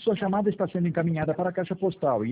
Sua chamada está sendo encaminhada para a caixa postal